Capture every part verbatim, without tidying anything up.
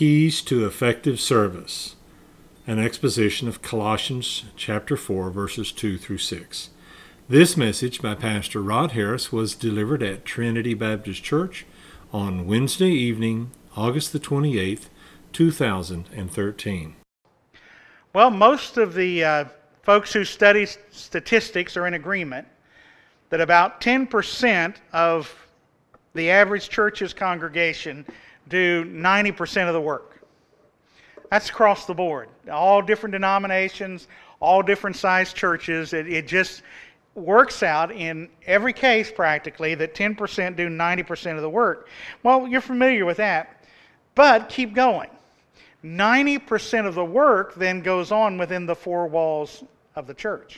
Keys to Effective Service, an exposition of Colossians chapter four, verses two through six. This message by Pastor Rod Harris was delivered at Trinity Baptist Church on Wednesday evening, August the twenty-eighth, two thousand thirteen. Well, most of the uh, folks who study statistics are in agreement that about ten percent of the average church's congregation do ninety percent of the work. That's across the board. All different denominations, all different sized churches. It, it just works out in every case practically that ten percent do ninety percent of the work. Well, you're familiar with that. But keep going. ninety percent of the work then goes on within the four walls of the church.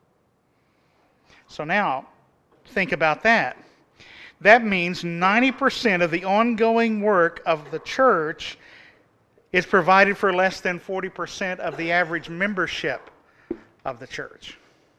So now, think about that. That means ninety percent of the ongoing work of the church is provided for less than forty percent of the average membership of the church.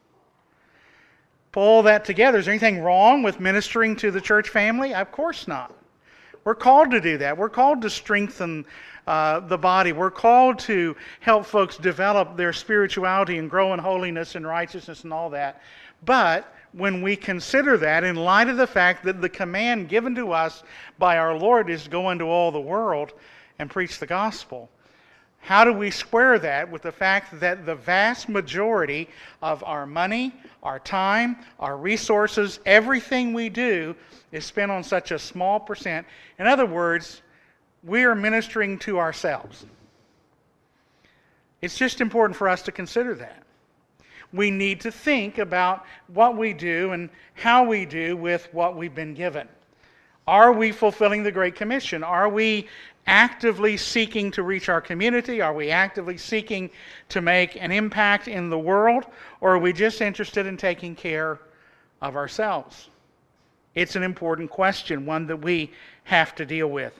Pull that together. Is there anything wrong with ministering to the church family? Of course not. We're called to do that. We're called to strengthen uh, the body. We're called to help folks develop their spirituality and grow in holiness and righteousness and all that. But when we consider that in light of the fact that the command given to us by our Lord is go into all the world and preach the gospel, how do we square that with the fact that the vast majority of our money, our time, our resources, everything we do is spent on such a small percent? In other words, we are ministering to ourselves. It's just important for us to consider that. We need to think about what we do and how we do with what we've been given. Are we fulfilling the Great Commission? Are we actively seeking to reach our community? Are we actively seeking to make an impact in the world? Or are we just interested in taking care of ourselves? It's an important question, one that we have to deal with.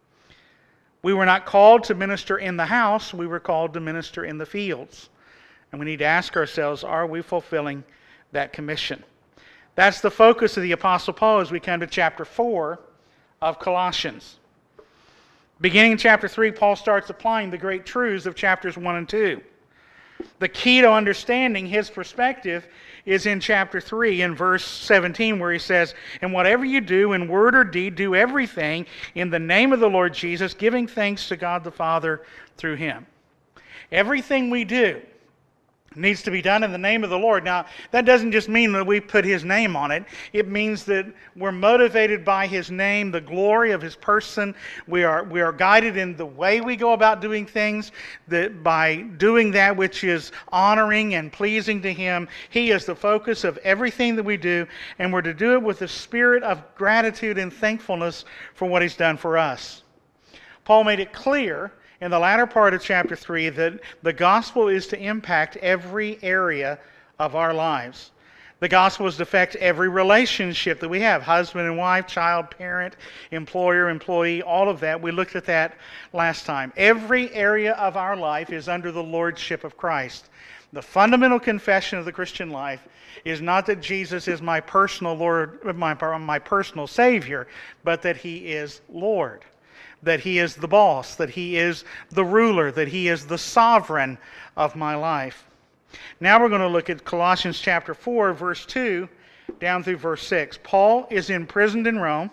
We were not called to minister in the house, we were called to minister in the fields. And we need to ask ourselves, are we fulfilling that commission? That's the focus of the Apostle Paul as we come to chapter four of Colossians. Beginning in chapter three, Paul starts applying the great truths of chapters one and two. The key to understanding his perspective is in chapter three, in verse seventeen, where he says, "And whatever you do in word or deed, do everything in the name of the Lord Jesus, giving thanks to God the Father through Him." Everything we do needs to be done in the name of the Lord. Now, that doesn't just mean that we put His name on it. It means that we're motivated by His name, the glory of His person. We are we are guided in the way we go about doing things, that by doing that which is honoring and pleasing to Him, He is the focus of everything that we do, and we're to do it with a spirit of gratitude and thankfulness for what He's done for us. Paul made it clear in the latter part of chapter three that the gospel is to impact every area of our lives. The gospel is to affect every relationship that we have, husband and wife, child, parent, employer, employee, all of that. We looked at that last time. Every area of our life is under the lordship of Christ. The fundamental confession of the Christian life is not that Jesus is my personal Lord, my, my personal Savior, but that He is Lord. That He is the boss, that He is the ruler, that He is the sovereign of my life. Now we're going to look at Colossians chapter four, verse two, down through verse six. Paul is imprisoned in Rome.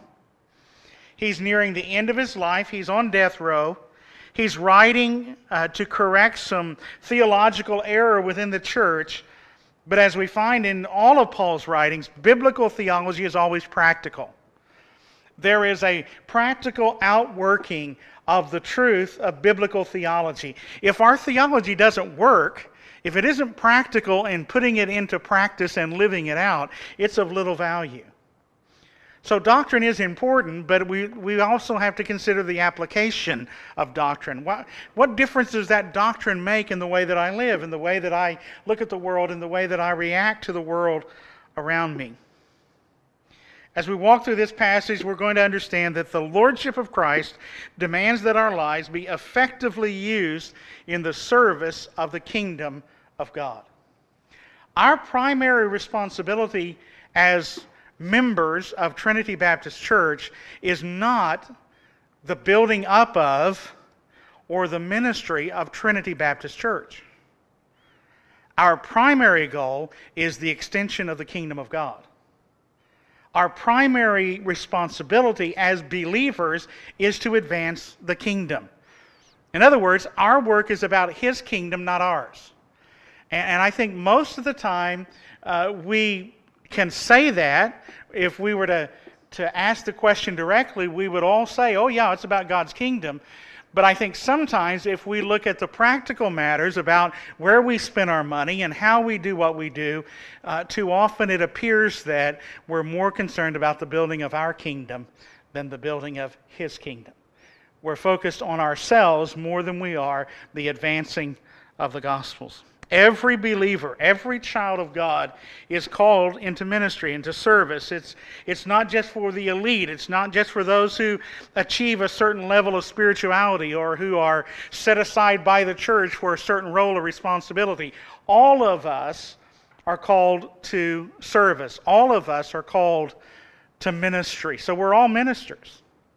He's nearing the end of his life. He's on death row. He's writing uh, to correct some theological error within the church. But as we find in all of Paul's writings, biblical theology is always practical. There is a practical outworking of the truth of biblical theology. If our theology doesn't work, if it isn't practical in putting it into practice and living it out, it's of little value. So doctrine is important, but we, we also have to consider the application of doctrine. What, what difference does that doctrine make in the way that I live, in the way that I look at the world, in the way that I react to the world around me? As we walk through this passage, we're going to understand that the Lordship of Christ demands that our lives be effectively used in the service of the kingdom of God. Our primary responsibility as members of Trinity Baptist Church is not the building up of or the ministry of Trinity Baptist Church. Our primary goal is the extension of the kingdom of God. Our primary responsibility as believers is to advance the kingdom. In other words, our work is about His kingdom, not ours. And, and I think most of the time uh, we can say that. If we were to, to ask the question directly, we would all say, oh yeah, it's about God's kingdom. But I think sometimes if we look at the practical matters about where we spend our money and how we do what we do, uh, too often it appears that we're more concerned about the building of our kingdom than the building of His kingdom. We're focused on ourselves more than we are the advancing of the Gospels. Every believer, every child of God is called into ministry, into service. It's, it's not just for the elite. It's not just for those who achieve a certain level of spirituality or who are set aside by the church for a certain role or responsibility. All of us are called to service. All of us are called to ministry. So we're all ministers.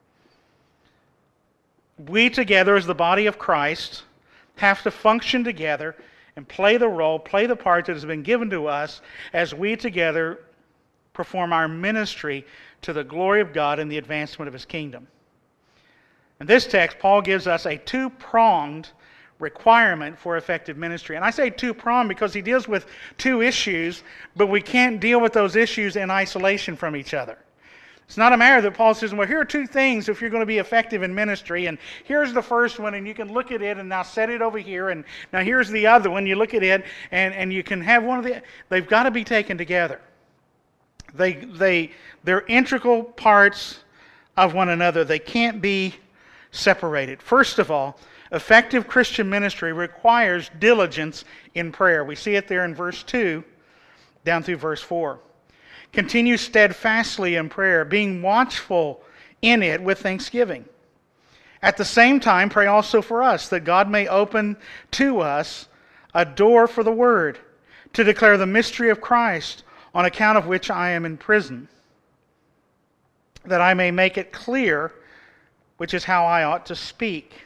We together as the body of Christ have to function together and play the role, play the part that has been given to us as we together perform our ministry to the glory of God and the advancement of His kingdom. In this text, Paul gives us a two-pronged requirement for effective ministry. And I say two-pronged because he deals with two issues, but we can't deal with those issues in isolation from each other. It's not a matter that Paul says, well, here are two things if you're going to be effective in ministry, and here's the first one, and you can look at it, and now set it over here, and now here's the other one. You look at it, and, and you can have one of the... They've got to be taken together. They, they, they're integral parts of one another. They can't be separated. First of all, effective Christian ministry requires diligence in prayer. We see it there in verse two down through verse four. Continue steadfastly in prayer, being watchful in it with thanksgiving. At the same time, pray also for us, that God may open to us a door for the word, to declare the mystery of Christ, on account of which I am in prison, that I may make it clear, which is how I ought to speak.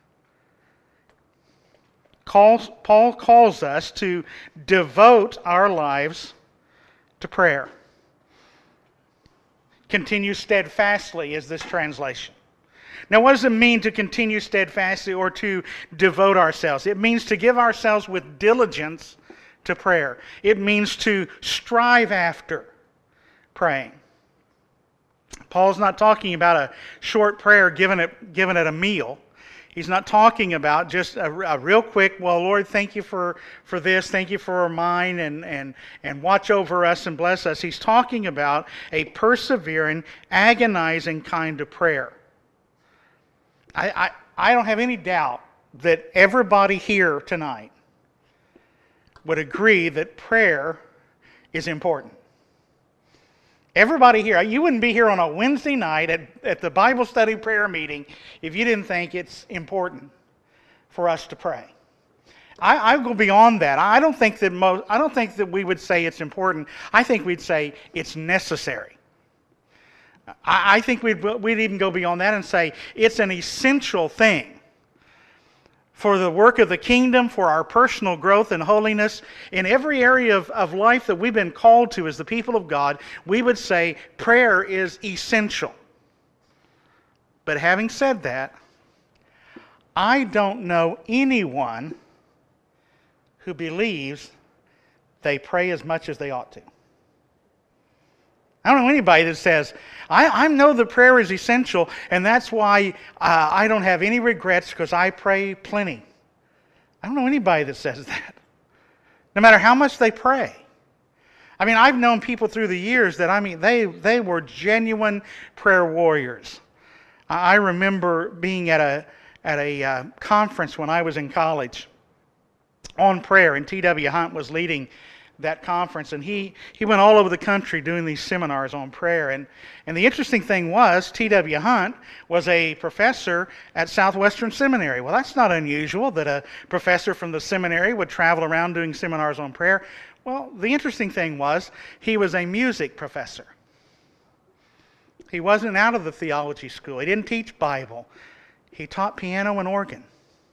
Calls, Paul calls us to devote our lives to prayer. Continue steadfastly is this translation. Now, what does it mean to continue steadfastly or to devote ourselves? It means to give ourselves with diligence to prayer. It means to strive after praying. Paul's not talking about a short prayer given at, given at a meal. He's not talking about just a, a real quick, well, Lord, thank you for, for this, thank you for our mind, and, and, and watch over us and bless us. He's talking about a persevering, agonizing kind of prayer. I, I, I don't have any doubt that everybody here tonight would agree that prayer is important. Everybody here, you wouldn't be here on a Wednesday night at, at the Bible study prayer meeting if you didn't think it's important for us to pray. I, I go beyond that. I don't think that most, I don't think that we would say it's important. I think we'd say it's necessary. I, I think we'd, we'd even go beyond that and say it's an essential thing for the work of the kingdom, for our personal growth and holiness. In every area of, of life that we've been called to as the people of God, we would say prayer is essential. But having said that, I don't know anyone who believes they pray as much as they ought to. I don't know anybody that says, I, I know that prayer is essential, and that's why uh, I don't have any regrets because I pray plenty. I don't know anybody that says that. No matter how much they pray. I mean, I've known people through the years that, I mean, they, they were genuine prayer warriors. I remember being at a, at a uh, conference when I was in college on prayer, and T W Hunt was leading that conference, and he, he went all over the country doing these seminars on prayer. And, and the interesting thing was, T W Hunt was a professor at Southwestern Seminary. Well, that's not unusual that a professor from the seminary would travel around doing seminars on prayer. Well, the interesting thing was, he was a music professor. He wasn't out of the theology school. He didn't teach Bible. He taught piano and organ.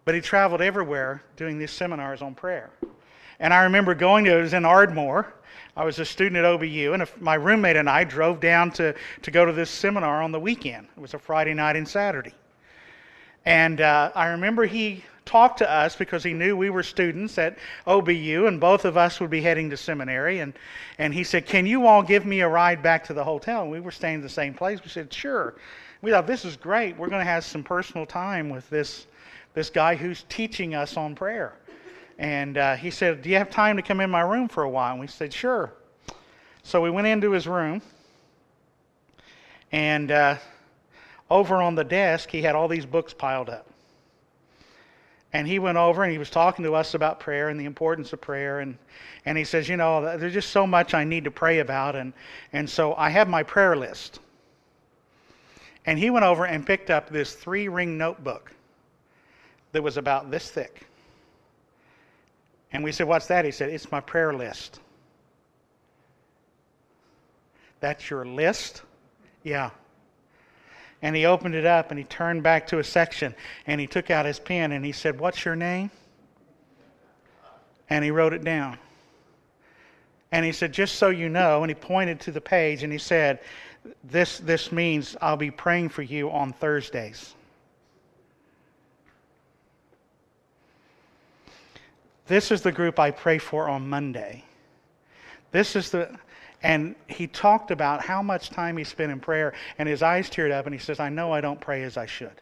But he traveled everywhere doing these seminars on prayer. And I remember going to, it was in Ardmore. I was a student at O B U, and if my roommate and I drove down to, to go to this seminar on the weekend. It was a Friday night and Saturday. And uh, I remember he talked to us because he knew we were students at O B U, and both of us would be heading to seminary. And, and he said, can you all give me a ride back to the hotel? And we were staying in the same place. We said, sure. We thought, this is great. We're going to have some personal time with this, this guy who's teaching us on prayer. And uh, he said, do you have time to come in my room for a while? And we said, sure. So we went into his room. And uh, over on the desk, he had all these books piled up. And he went over and he was talking to us about prayer and the importance of prayer. And, and he says, you know, there's just so much I need to pray about. And, and so I have my prayer list. And he went over and picked up this three-ring notebook that was about this thick. And we said, what's that? He said, it's my prayer list. That's your list? Yeah. And he opened it up and he turned back to a section and he took out his pen and he said, what's your name? And he wrote it down. And he said, just so you know, and he pointed to the page and he said, this, this means I'll be praying for you on Thursdays. This is the group I pray for on Monday. This is the, and he talked about how much time he spent in prayer, and his eyes teared up, and he says, I know I don't pray as I should.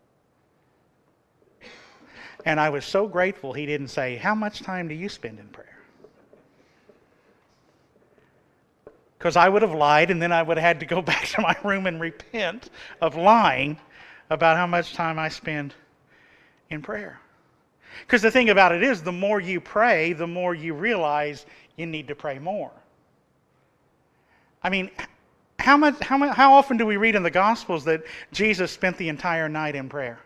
And I was so grateful he didn't say, how much time do you spend in prayer? Because I would have lied, and then I would have had to go back to my room and repent of lying about how much time I spend in prayer. Because the thing about it is, the more you pray, the more you realize you need to pray more. I mean, how much, how much, how often do we read in the Gospels that Jesus spent the entire night in prayer?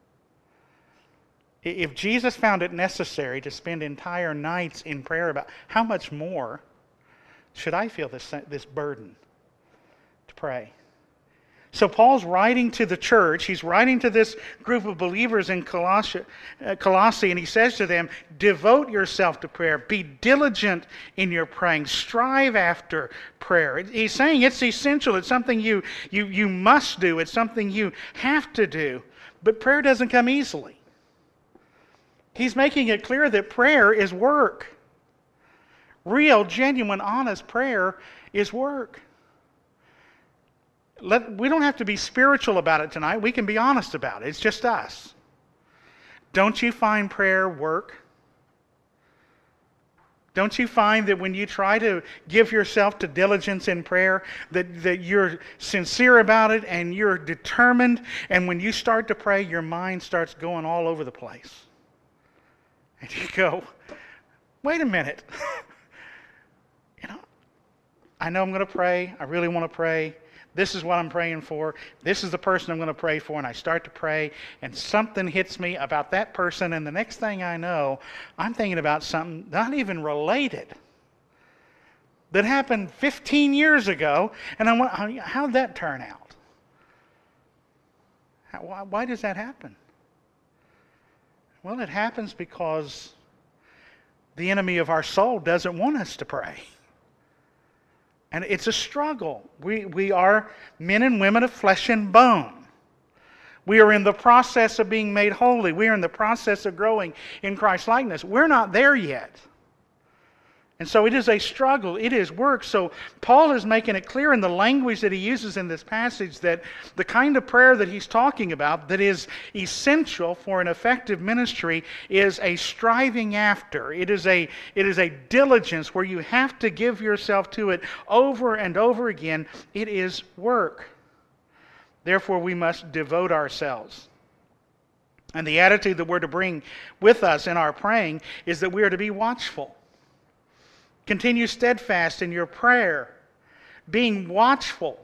If Jesus found it necessary to spend entire nights in prayer, about how much more should I feel this, this burden to pray? So Paul's writing to the church. He's writing to this group of believers in Colossae, uh, Colossae, and he says to them, devote yourself to prayer. Be diligent in your praying. Strive after prayer. He's saying it's essential. It's something you, you, you must do. It's something you have to do. But prayer doesn't come easily. He's making it clear that prayer is work. Real, genuine, honest prayer is work. Let, we don't have to be spiritual about it tonight. We can be honest about it. It's just us. Don't you find prayer work? Don't you find that when you try to give yourself to diligence in prayer, that, that you're sincere about it and you're determined, and when you start to pray, your mind starts going all over the place. And you go, wait a minute. you know, I know I'm going to pray. I really want to pray. This is what I'm praying for. This is the person I'm going to pray for. And I start to pray, and something hits me about that person. And the next thing I know, I'm thinking about something not even related that happened fifteen years ago. And I went, how'd that turn out? How, why, why does that happen? Well, it happens because the enemy of our soul doesn't want us to pray. And it's a struggle. We, we are men and women of flesh and bone. We are in the process of being made holy. We are in the process of growing in Christ's likeness. We're not there yet. And so it is a struggle. It is work. So Paul is making it clear in the language that he uses in this passage that the kind of prayer that he's talking about that is essential for an effective ministry is a striving after. It is a, it is a diligence where you have to give yourself to it over and over again. It is work. Therefore, we must devote ourselves. And the attitude that we're to bring with us in our praying is that we are to be watchful. Continue steadfast in your prayer, being watchful.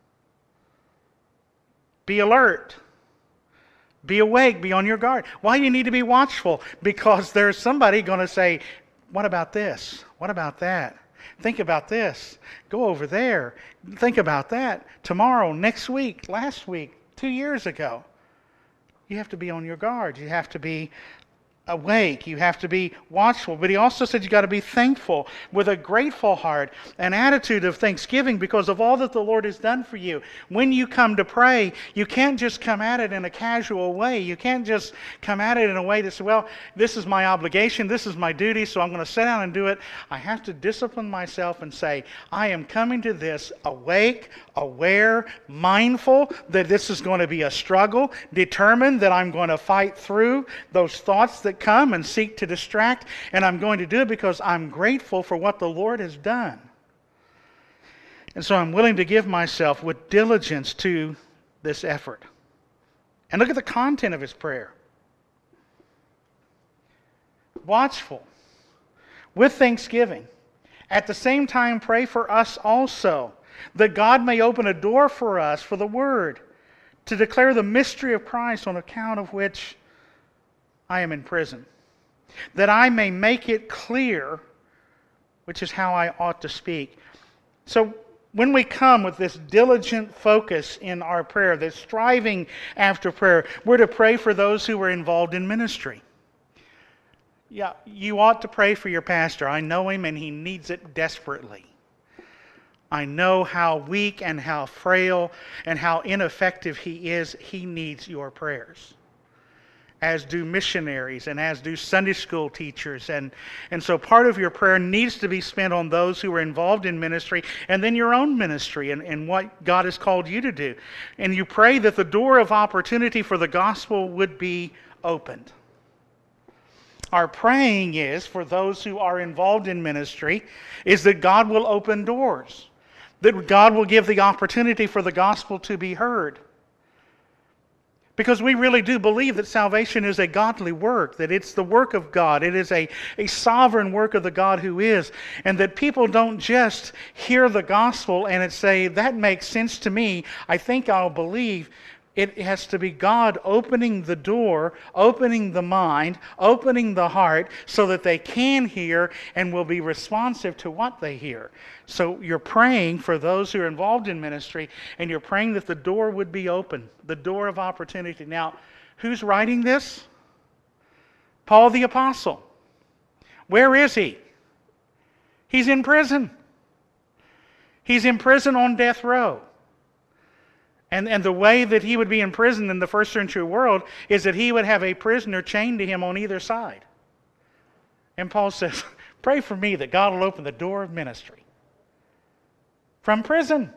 Be alert. Be awake. Be on your guard. Why do you need to be watchful? Because there's somebody going to say, what about this? What about that? Think about this. Go over there. Think about that. Tomorrow, next week, last week, two years ago. You have to be on your guard. You have to be awake. You have to be watchful. But he also said you got to be thankful with a grateful heart, an attitude of thanksgiving because of all that the Lord has done for you. When you come to pray, you can't just come at it in a casual way. You can't just come at it in a way that says, well, this is my obligation, this is my duty, so I'm going to sit down and do it. I have to discipline myself and say, I am coming to this awake, aware, mindful that this is going to be a struggle, determined that I'm going to fight through those thoughts that come and seek to distract, and I'm going to do it because I'm grateful for what the Lord has done. And so I'm willing to give myself with diligence to this effort. And look at the content of his prayer. Watchful, with thanksgiving. At the same time, pray for us also, that God may open a door for us for the word, to declare the mystery of Christ, on account of which I am in prison, that I may make it clear, which is how I ought to speak. So when we come with this diligent focus in our prayer, this striving after prayer, we're to pray for those who are involved in ministry. Yeah, you ought to pray for your pastor. I know him and he needs it desperately. I know how weak and how frail and how ineffective he is. He needs your prayers, as do missionaries and as do Sunday school teachers. And, and so part of your prayer needs to be spent on those who are involved in ministry, and then your own ministry and, and what God has called you to do. And you pray that the door of opportunity for the gospel would be opened. Our praying is, for those who are involved in ministry, is that God will open doors, that God will give the opportunity for the gospel to be heard. Because we really do believe that salvation is a godly work, that it's the work of God. It is a, a sovereign work of the God who is. And that people don't just hear the gospel and it say, that makes sense to me, I think I'll believe. It has to be God opening the door, opening the mind, opening the heart, so that they can hear and will be responsive to what they hear. So you're praying for those who are involved in ministry, and you're praying that the door would be open, the door of opportunity. Now, who's writing this? Paul the Apostle. Where is he? He's in prison. He's in prison on death row. And, and the way that he would be in prison in the first century world is that he would have a prisoner chained to him on either side. And Paul says, pray for me that God will open the door of ministry from prison.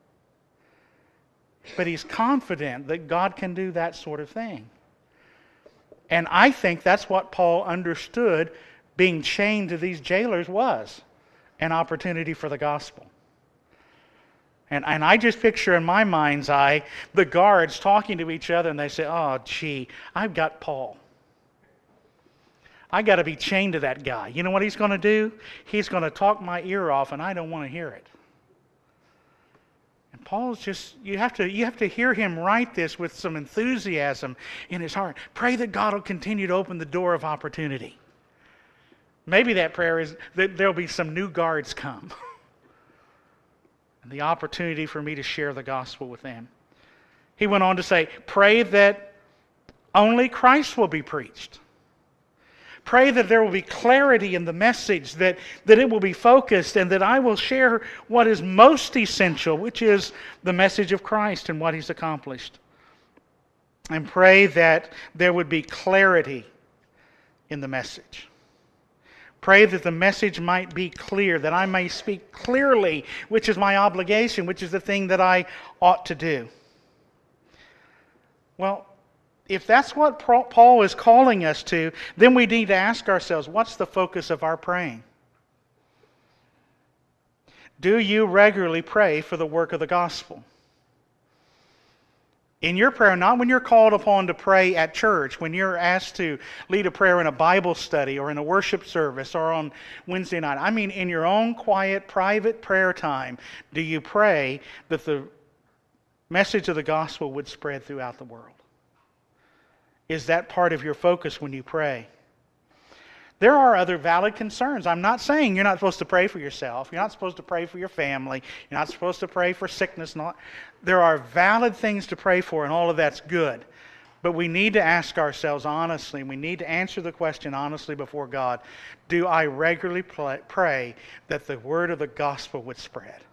But he's confident that God can do that sort of thing. And I think that's what Paul understood being chained to these jailers was, an opportunity for the gospel. And, and I just picture in my mind's eye the guards talking to each other, and they say, oh, gee, I've got Paul. I got to be chained to that guy. You know what he's going to do? He's going to talk my ear off, and I don't want to hear it. And Paul's just, you have to, you have to hear him write this with some enthusiasm in his heart. Pray that God will continue to open the door of opportunity. Maybe that prayer is that there'll be some new guards come. And the opportunity for me to share the gospel with them. He went on to say, pray that only Christ will be preached. Pray that there will be clarity in the message, that, that it will be focused, and that I will share what is most essential, which is the message of Christ and what He's accomplished. And pray that there would be clarity in the message. Pray that the message might be clear, that I may speak clearly, which is my obligation, which is the thing that I ought to do. Well, if that's what Paul is calling us to, then we need to ask ourselves, what's the focus of our praying? Do you regularly pray for the work of the gospel? In your prayer, not when you're called upon to pray at church, when you're asked to lead a prayer in a Bible study or in a worship service or on Wednesday night. I mean, in your own quiet, private prayer time, do you pray that the message of the gospel would spread throughout the world? Is that part of your focus when you pray? There are other valid concerns. I'm not saying you're not supposed to pray for yourself. You're not supposed to pray for your family. You're not supposed to pray for sickness. Not. There are valid things to pray for, and all of that's good. But we need to ask ourselves honestly, we need to answer the question honestly before God, do I regularly pray that the word of the gospel would spread?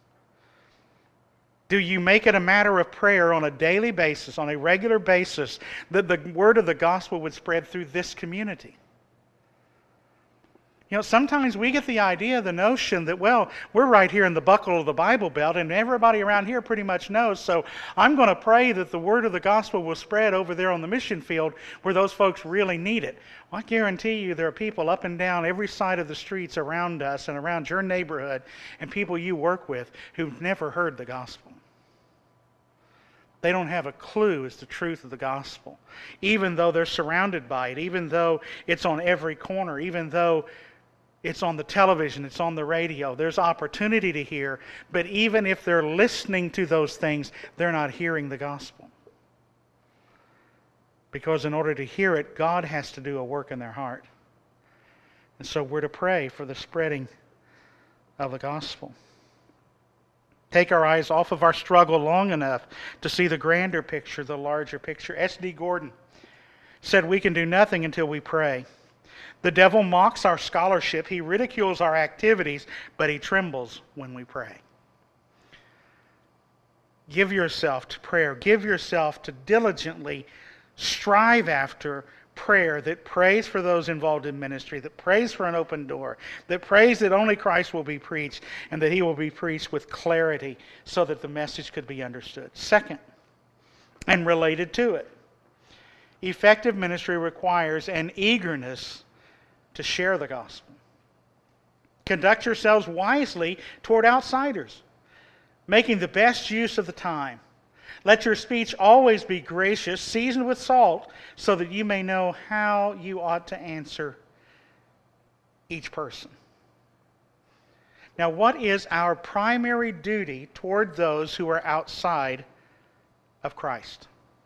Do you make it a matter of prayer on a daily basis, on a regular basis, that the word of the gospel would spread through this community? You know, sometimes we get the idea, the notion that, well, we're right here in the buckle of the Bible Belt, and everybody around here pretty much knows, so I'm going to pray that the word of the gospel will spread over there on the mission field where those folks really need it. Well, I guarantee you there are people up and down every side of the streets around us and around your neighborhood and people you work with who've never heard the gospel. They don't have a clue as to the truth of the gospel, even though they're surrounded by it, even though it's on every corner, even though it's on the television, it's on the radio. There's opportunity to hear, but even if they're listening to those things, they're not hearing the gospel. Because in order to hear it, God has to do a work in their heart. And so we're to pray for the spreading of the gospel. Take our eyes off of our struggle long enough to see the grander picture, the larger picture. S D Gordon said we can do nothing until we pray. The devil mocks our scholarship, he ridicules our activities, but he trembles when we pray. Give yourself to prayer. Give yourself to diligently strive after prayer that prays for those involved in ministry, that prays for an open door, that prays that only Christ will be preached and that he will be preached with clarity so that the message could be understood. Second, and related to it, effective ministry requires an eagerness to share the gospel. Conduct yourselves wisely toward outsiders, making the best use of the time. Let your speech always be gracious, seasoned with salt, so that you may know how you ought to answer each person. Now, what is our primary duty toward those who are outside of Christ?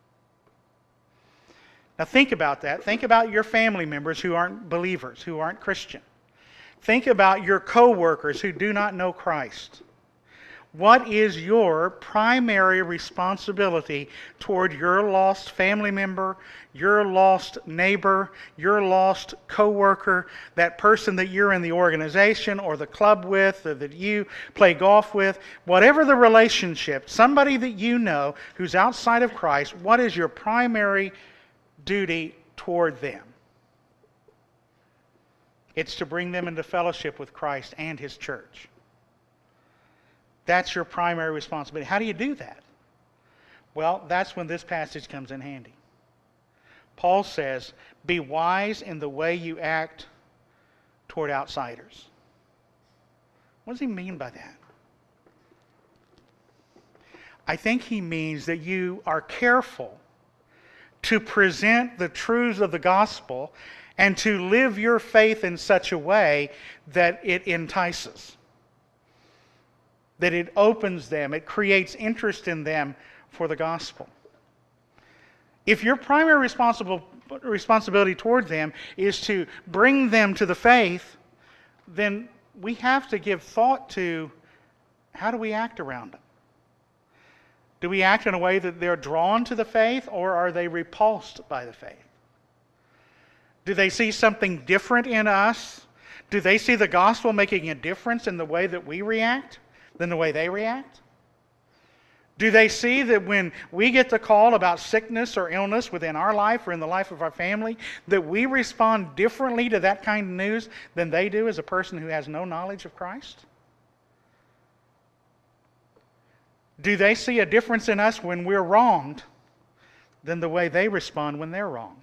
Now think about that. Think about your family members who aren't believers, who aren't Christian. Think about your co-workers who do not know Christ. What is your primary responsibility toward your lost family member, your lost neighbor, your lost co-worker, that person that you're in the organization or the club with, or that you play golf with, whatever the relationship, somebody that you know who's outside of Christ, what is your primary duty toward them? It's to bring them into fellowship with Christ and His church. That's your primary responsibility. How do you do that? Well, that's when this passage comes in handy. Paul says, be wise in the way you act toward outsiders. What does he mean by that? I think he means that you are careful to present the truths of the gospel and to live your faith in such a way that it entices, that it opens them, it creates interest in them for the gospel. If your primary responsible, responsibility toward them is to bring them to the faith, then we have to give thought to how do we act around them. Do we act in a way that they're drawn to the faith, or are they repulsed by the faith? Do they see something different in us? Do they see the gospel making a difference in the way that we react than the way they react? Do they see that when we get the call about sickness or illness within our life or in the life of our family, that we respond differently to that kind of news than they do as a person who has no knowledge of Christ? Do they see a difference in us when we're wronged than the way they respond when they're wronged?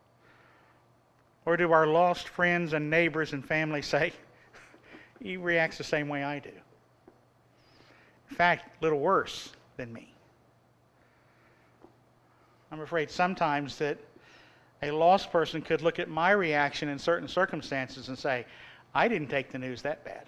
Or do our lost friends and neighbors and family say, he reacts the same way I do? In fact, a little worse than me. I'm afraid sometimes that a lost person could look at my reaction in certain circumstances and say, I didn't take the news that bad.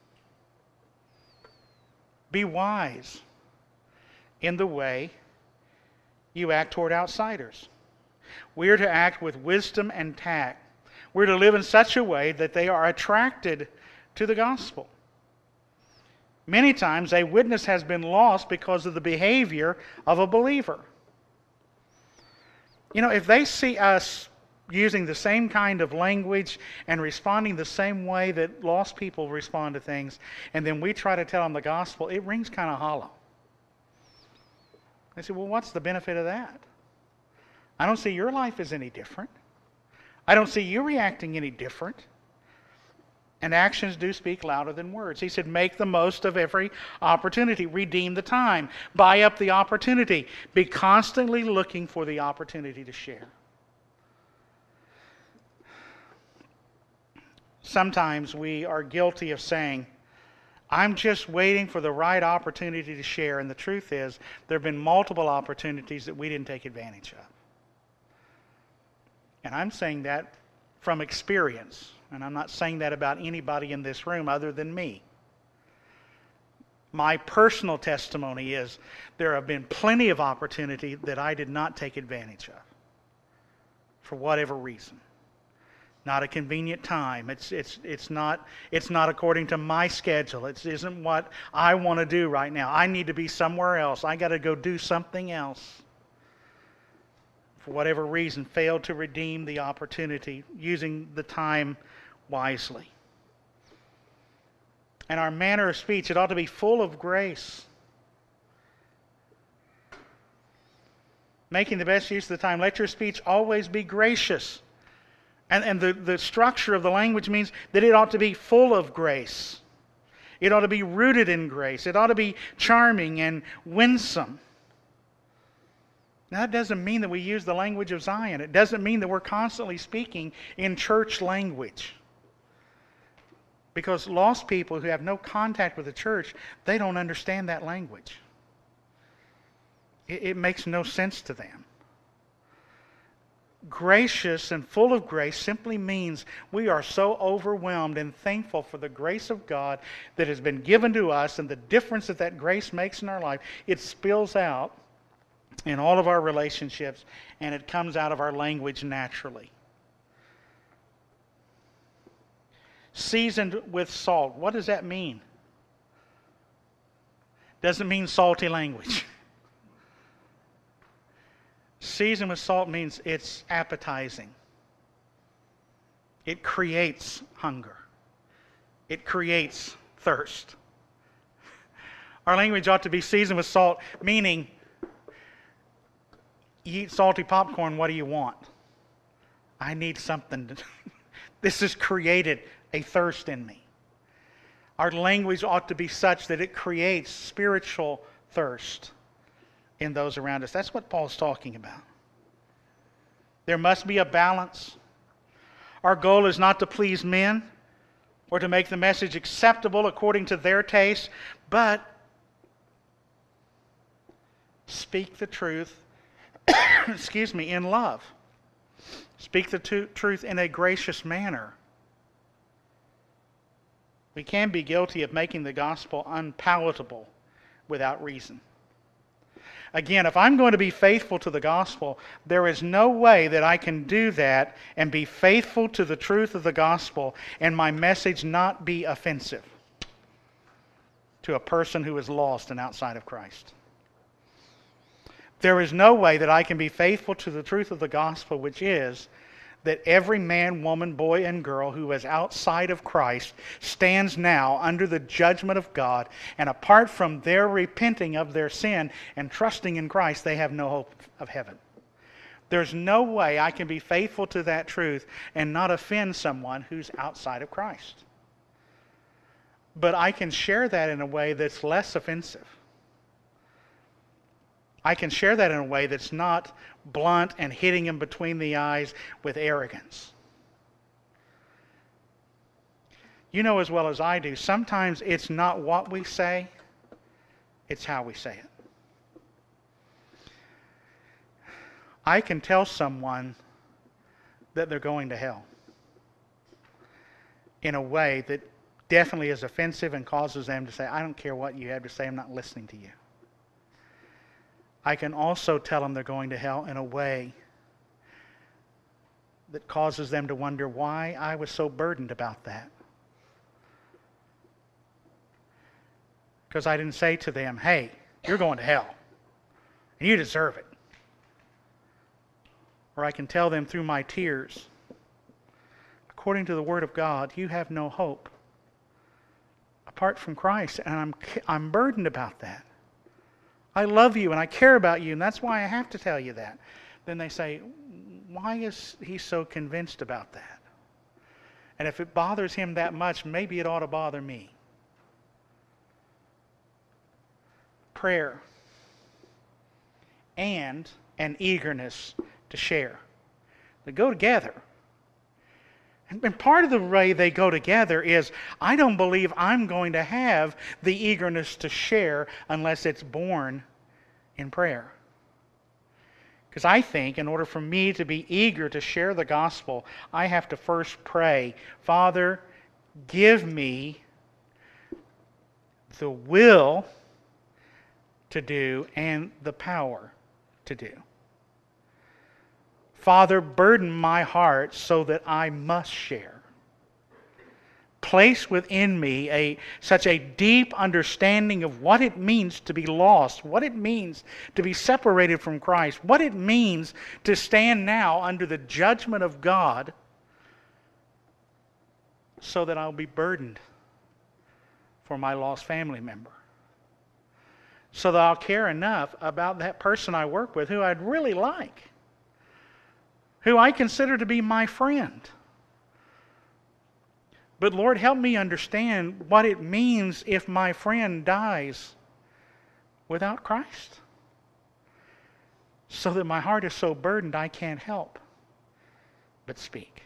Be wise in the way you act toward outsiders. We are to act with wisdom and tact. We're to live in such a way that they are attracted to the gospel. Many times a witness has been lost because of the behavior of a believer. You know, if they see us using the same kind of language and responding the same way that lost people respond to things, and then we try to tell them the gospel, it rings kind of hollow. They say, well, what's the benefit of that? I don't see your life as any different. I don't see you reacting any different. And actions do speak louder than words. He said, make the most of every opportunity. Redeem the time. Buy up the opportunity. Be constantly looking for the opportunity to share. Sometimes we are guilty of saying, I'm just waiting for the right opportunity to share. And the truth is, there have been multiple opportunities that we didn't take advantage of. And I'm saying that from experience. And I'm not saying that about anybody in this room other than me. My personal testimony is there have been plenty of opportunity that I did not take advantage of. For whatever reason. Not a convenient time. It's it's it's not it's not according to my schedule. It isn't what I want to do right now. I need to be somewhere else. I got to go do something else. For whatever reason, failed to redeem the opportunity, using the time wisely. And our manner of speech, it ought to be full of grace. Making the best use of the time. Let your speech always be gracious. And, and the, the structure of the language means that it ought to be full of grace. It ought to be rooted in grace. It ought to be charming and winsome. Now, that doesn't mean that we use the language of Zion. It doesn't mean that we're constantly speaking in church language. Because lost people who have no contact with the church, they don't understand that language. It, it makes no sense to them. Gracious and full of grace simply means we are so overwhelmed and thankful for the grace of God that has been given to us and the difference that that grace makes in our life. It spills out in all of our relationships and it comes out of our language naturally. Seasoned with salt. What does that mean? Doesn't mean salty language. Seasoned with salt means it's appetizing. It creates hunger. It creates thirst. Our language ought to be seasoned with salt, meaning you eat salty popcorn, what do you want? I need something. To this has created a thirst in me. Our language ought to be such that it creates spiritual thirst in those around us. That's what Paul's talking about. There must be a balance. Our goal is not to please men or to make the message acceptable according to their taste, but speak the truth, excuse me, in love. Speak the t- truth in a gracious manner. We can be guilty of making the gospel unpalatable without reason. Again, if I'm going to be faithful to the gospel, there is no way that I can do that and be faithful to the truth of the gospel and my message not be offensive to a person who is lost and outside of Christ. There is no way that I can be faithful to the truth of the gospel, which is that every man, woman, boy, and girl who is outside of Christ stands now under the judgment of God, and apart from their repenting of their sin and trusting in Christ, they have no hope of heaven. There's no way I can be faithful to that truth and not offend someone who's outside of Christ. But I can share that in a way that's less offensive. I can share that in a way that's not blunt and hitting him between the eyes with arrogance. You know as well as I do, sometimes it's not what we say, it's how we say it. I can tell someone that they're going to hell in a way that definitely is offensive and causes them to say, I don't care what you have to say, I'm not listening to you. I can also tell them they're going to hell in a way that causes them to wonder why I was so burdened about that. Because I didn't say to them, hey, you're going to hell, and you deserve it. Or I can tell them through my tears, according to the Word of God, you have no hope apart from Christ. And I'm, I'm burdened about that. I love you and I care about you, and that's why I have to tell you that. Then they say, why is he so convinced about that? And if it bothers him that much, maybe it ought to bother me. Prayer and an eagerness to share. They go together. And part of the way they go together is, I don't believe I'm going to have the eagerness to share unless it's born in prayer. Because I think in order for me to be eager to share the gospel, I have to first pray, Father, give me the will to do and the power to do. Father, burden my heart so that I must share. Place within me a such a deep understanding of what it means to be lost, what it means to be separated from Christ, what it means to stand now under the judgment of God, so that I'll be burdened for my lost family member. So that I'll care enough about that person I work with who I'd really like, who I consider to be my friend. But Lord, help me understand what it means if my friend dies without Christ, so that my heart is so burdened I can't help but speak.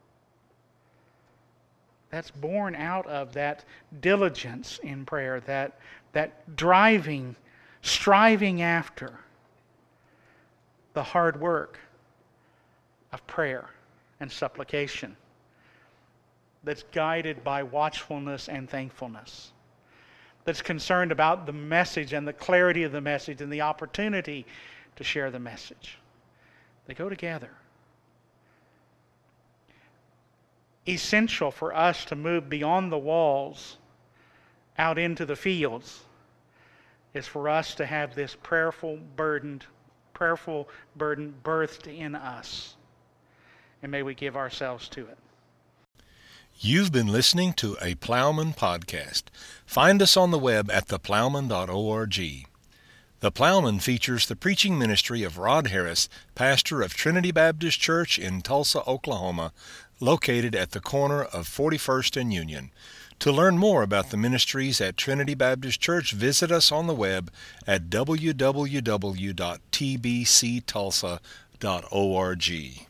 That's born out of that diligence in prayer, that, that driving, striving after the hard work of prayer and supplication that's guided by watchfulness and thankfulness, that's concerned about the message and the clarity of the message and the opportunity to share the message. They go together. Essential for us to move beyond the walls out into the fields is for us to have this prayerful burdened, prayerful burden birthed in us. And may we give ourselves to it. You've been listening to a Plowman podcast. Find us on the web at the plowman dot org. The Plowman features the preaching ministry of Rod Harris, pastor of Trinity Baptist Church in Tulsa, Oklahoma, located at the corner of forty-first and Union. To learn more about the ministries at Trinity Baptist Church, visit us on the web at w w w dot t b c tulsa dot org.